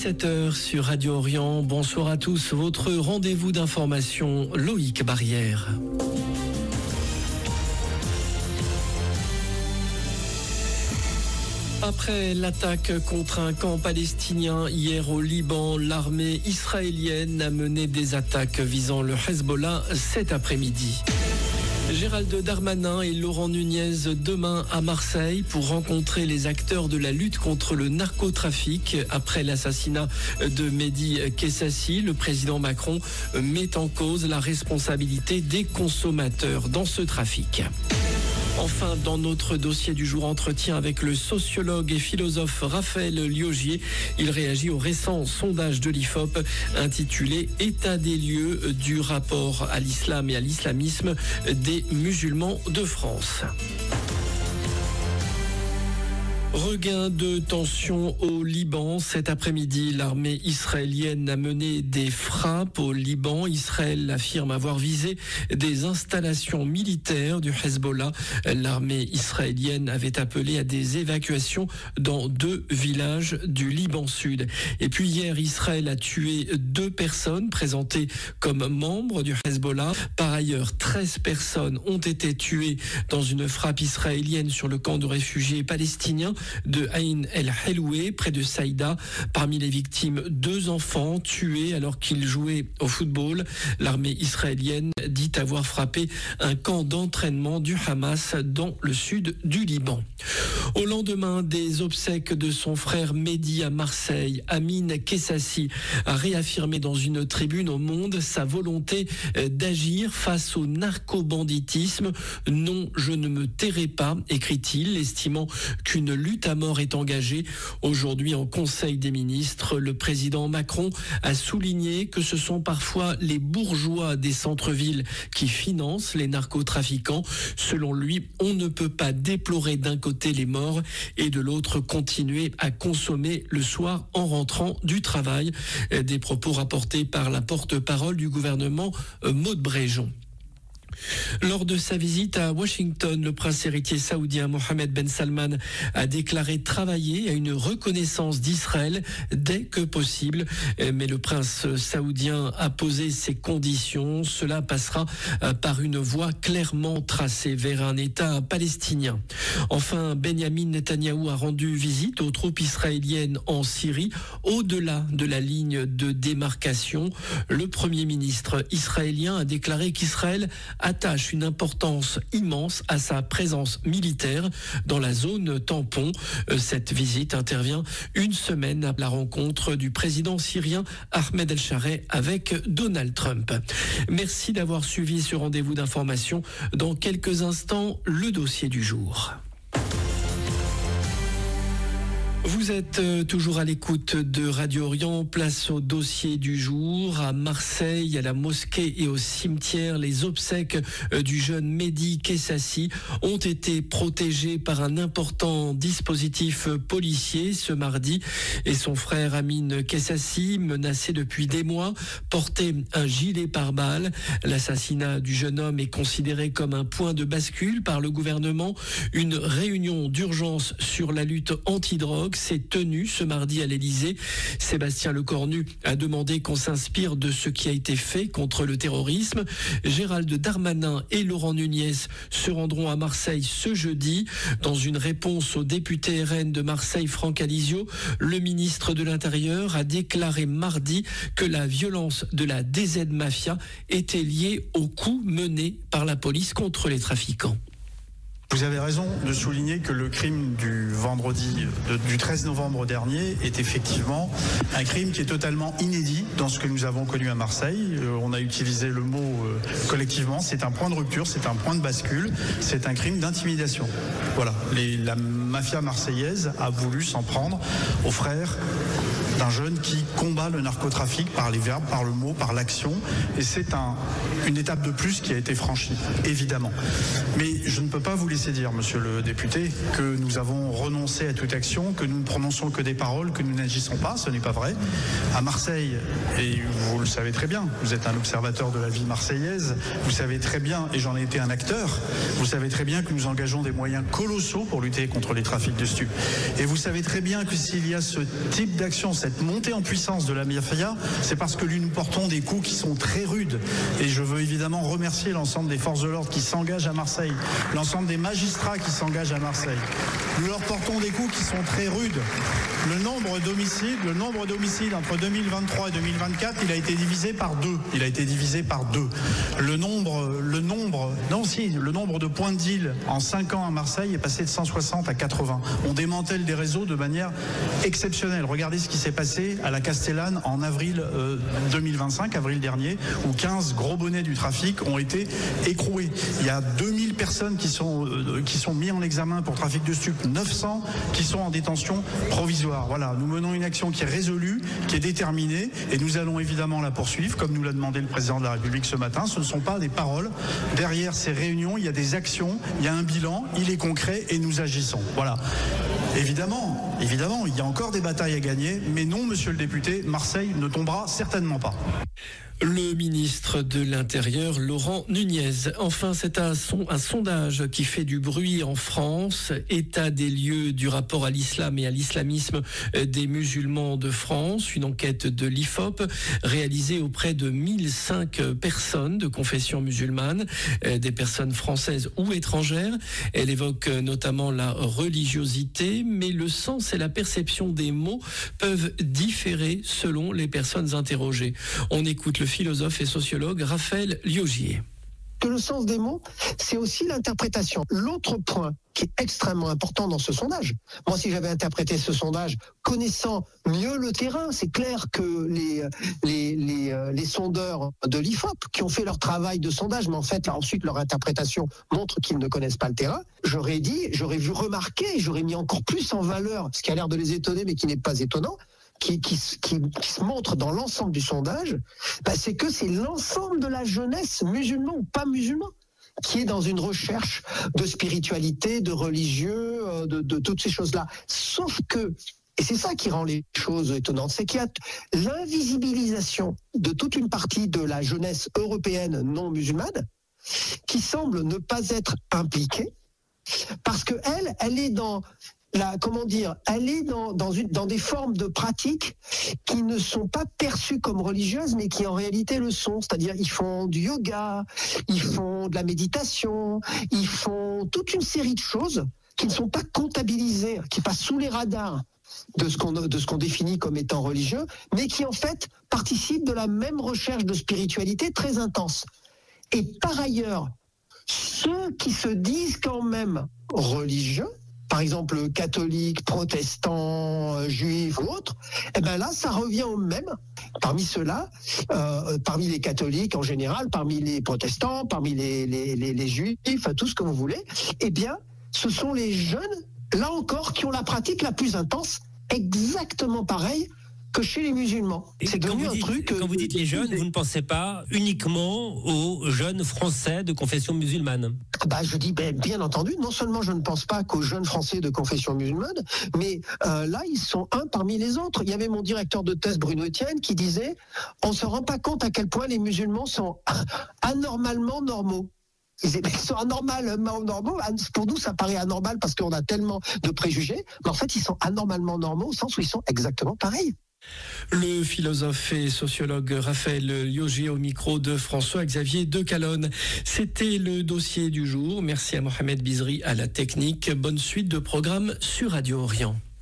17h sur Radio Orient. Bonsoir à tous. Votre rendez-vous d'information, Loïc Barrière. Après l'attaque contre un camp palestinien hier au Liban, l'armée israélienne a mené des attaques visant le Hezbollah cet après-midi. Gérald Darmanin et Laurent Nunez demain à Marseille pour rencontrer les acteurs de la lutte contre le narcotrafic. Après l'assassinat de Mehdi Kessassi, le président Macron met en cause la responsabilité des consommateurs dans ce trafic. Enfin, dans notre dossier du jour, entretien avec le sociologue et philosophe Raphaël Liogier. Il réagit au récent sondage de l'IFOP intitulé « État des lieux du rapport à l'islam et à l'islamisme des musulmans de France ». Regain de tension au Liban. Cet après-midi, l'armée israélienne a mené des frappes au Liban. Israël affirme avoir visé des installations militaires du Hezbollah. L'armée israélienne avait appelé à des évacuations dans 2 villages du Liban Sud. Et puis hier, Israël a tué 2 personnes présentées comme membres du Hezbollah. Par ailleurs, 13 personnes ont été tuées dans une frappe israélienne sur le camp de réfugiés palestiniens de Ain el-Heloué, près de Saïda. Parmi les victimes, 2 enfants tués alors qu'ils jouaient au football. L'armée israélienne dit avoir frappé un camp d'entraînement du Hamas dans le sud du Liban. Au lendemain des obsèques de son frère Mehdi à Marseille, Amin Kessassi a réaffirmé dans une tribune au Monde sa volonté d'agir face au narcobanditisme. « Non, je ne me tairai pas », écrit-il, estimant qu'une lutte à mort est engagée. Aujourd'hui, en Conseil des ministres, le président Macron a souligné que ce sont parfois les bourgeois des centres-villes qui financent les narcotrafiquants. Selon lui, on ne peut pas déplorer d'un côté les morts et de l'autre continuer à consommer le soir en rentrant du travail. Des propos rapportés par la porte-parole du gouvernement, Maud Bréjon. Lors de sa visite à Washington, le prince héritier saoudien Mohammed Ben Salman a déclaré travailler à une reconnaissance d'Israël dès que possible. Mais le prince saoudien a posé ses conditions. Cela passera par une voie clairement tracée vers un État palestinien. Enfin, Benyamin Netanyahou a rendu visite aux troupes israéliennes en Syrie, au-delà de la ligne de démarcation. Le premier ministre israélien a déclaré qu'Israël attache une importance immense à sa présence militaire dans la zone tampon. Cette visite intervient une semaine après la rencontre du président syrien Ahmed El-Shareh avec Donald Trump. Merci d'avoir suivi ce rendez-vous d'information. Dans quelques instants, le dossier du jour. Vous êtes toujours à l'écoute de Radio Orient. Place au dossier du jour. À Marseille, à la mosquée et au cimetière, les obsèques du jeune Mehdi Kessassi ont été protégées par un important dispositif policier ce mardi. Et son frère Amin Kessassi, menacé depuis des mois, portait un gilet pare-balles. L'assassinat du jeune homme est considéré comme un point de bascule par le gouvernement. Une réunion d'urgence sur la lutte anti-drogue s'est tenue ce mardi à l'Élysée. Sébastien Lecornu a demandé qu'on s'inspire de ce qui a été fait contre le terrorisme. Gérald Darmanin et Laurent Nunez se rendront à Marseille ce jeudi. Dans une réponse au député RN de Marseille, Franck Alizio, le ministre de l'Intérieur a déclaré mardi que la violence de la DZ Mafia était liée aux coups menés par la police contre les trafiquants. Vous avez raison de souligner que le crime du 13 novembre dernier est effectivement un crime qui est totalement inédit dans ce que nous avons connu à Marseille. On a utilisé le mot collectivement, c'est un point de rupture, c'est un point de bascule, c'est un crime d'intimidation. Voilà, la mafia marseillaise a voulu s'en prendre aux frères d'un jeune qui combat le narcotrafic par les verbes, par le mot, par l'action. Et c'est une étape de plus qui a été franchie, évidemment. Mais je ne peux pas vous laisser laisser dire, monsieur le député, que nous avons renoncé à toute action, que nous ne prononçons que des paroles, que nous n'agissons pas. Ce n'est pas vrai. À Marseille, et vous le savez très bien, vous êtes un observateur de la vie marseillaise, vous savez très bien, et j'en ai été un acteur, vous savez très bien que nous engageons des moyens colossaux pour lutter contre les trafics de stupes. Et vous savez très bien que s'il y a ce type d'action, cette montée en puissance de la mafia, c'est parce que nous portons des coups qui sont très rudes. Et je veux évidemment remercier l'ensemble des forces de l'ordre qui s'engagent à Marseille, l'ensemble des magistrats qui s'engagent à Marseille. Nous leur portons des coups qui sont très rudes. Le nombre d'homicides entre 2023 et 2024, il a été divisé par 2. Le nombre de points de deal en 5 ans à Marseille est passé de 160 à 80. On démantèle des réseaux de manière exceptionnelle. Regardez ce qui s'est passé à la Castellane en avril 2025, avril dernier, où 15 gros bonnets du trafic ont été écroués. Il y a 2000 personnes qui sont mises en examen pour trafic de stupes, 900 qui sont en détention provisoire. Voilà, nous menons une action qui est résolue, qui est déterminée, et nous allons évidemment la poursuivre, comme nous l'a demandé le président de la République ce matin. Ce ne sont pas des paroles. Derrière ces réunions, il y a des actions, il y a un bilan, il est concret et nous agissons. Voilà. Évidemment, il y a encore des batailles à gagner, mais non, monsieur le député, Marseille ne tombera certainement pas. Le ministre de l'Intérieur, Laurent Nunez. Enfin, c'est un sondage qui fait du bruit en France. État des lieux du rapport à l'islam et à l'islamisme des musulmans de France. Une enquête de l'IFOP réalisée auprès de 1005 personnes de confession musulmane, des personnes françaises ou étrangères. Elle évoque notamment la religiosité, mais le sens et la perception des mots peuvent différer selon les personnes interrogées. On écoute le philosophe et sociologue Raphaël Liogier. Que le sens des mots, c'est aussi l'interprétation. L'autre point qui est extrêmement important dans ce sondage, moi si j'avais interprété ce sondage connaissant mieux le terrain, c'est clair que les sondeurs de l'IFOP qui ont fait leur travail de sondage, mais en fait là, ensuite leur interprétation montre qu'ils ne connaissent pas le terrain, j'aurais vu remarquer, j'aurais mis encore plus en valeur, ce qui a l'air de les étonner mais qui n'est pas étonnant, qui se montre dans l'ensemble du sondage, c'est que c'est l'ensemble de la jeunesse, musulman ou pas musulman, qui est dans une recherche de spiritualité, de religieux, de toutes ces choses-là. Sauf que, et c'est ça qui rend les choses étonnantes, c'est qu'il y a l'invisibilisation de toute une partie de la jeunesse européenne non musulmane qui semble ne pas être impliquée parce que elle est dans elle est dans des formes de pratiques qui ne sont pas perçues comme religieuses, mais qui en réalité le sont. C'est-à-dire, ils font du yoga, ils font de la méditation, ils font toute une série de choses qui ne sont pas comptabilisées, qui passent sous les radars de ce qu'on définit comme étant religieux, mais qui en fait participent de la même recherche de spiritualité très intense. Et par ailleurs, ceux qui se disent quand même religieux, par exemple catholiques, protestants, juifs ou autres, et ben là, ça revient au même. Parmi ceux-là, parmi les catholiques en général, parmi les protestants, parmi les juifs, tout ce que vous voulez, eh bien, ce sont les jeunes, là encore, qui ont la pratique la plus intense, exactement pareil que chez les musulmans. C'est devenu un truc... Quand vous dites les jeunes, vous ne pensez pas uniquement aux jeunes Français de confession musulmane? Je dis bien entendu, non seulement je ne pense pas qu'aux jeunes Français de confession musulmane, mais là, ils sont un parmi les autres. Il y avait mon directeur de thèse, Bruno Etienne, qui disait « On ne se rend pas compte à quel point les musulmans sont anormalement normaux ». Ils sont anormalement normaux. Pour nous, ça paraît anormal parce qu'on a tellement de préjugés, mais en fait, ils sont anormalement normaux au sens où ils sont exactement pareils. Le philosophe et sociologue Raphaël Liogier au micro de François-Xavier Decalonne. C'était le dossier du jour. Merci à Mohamed Bizri à la technique. Bonne suite de programmes sur Radio Orient.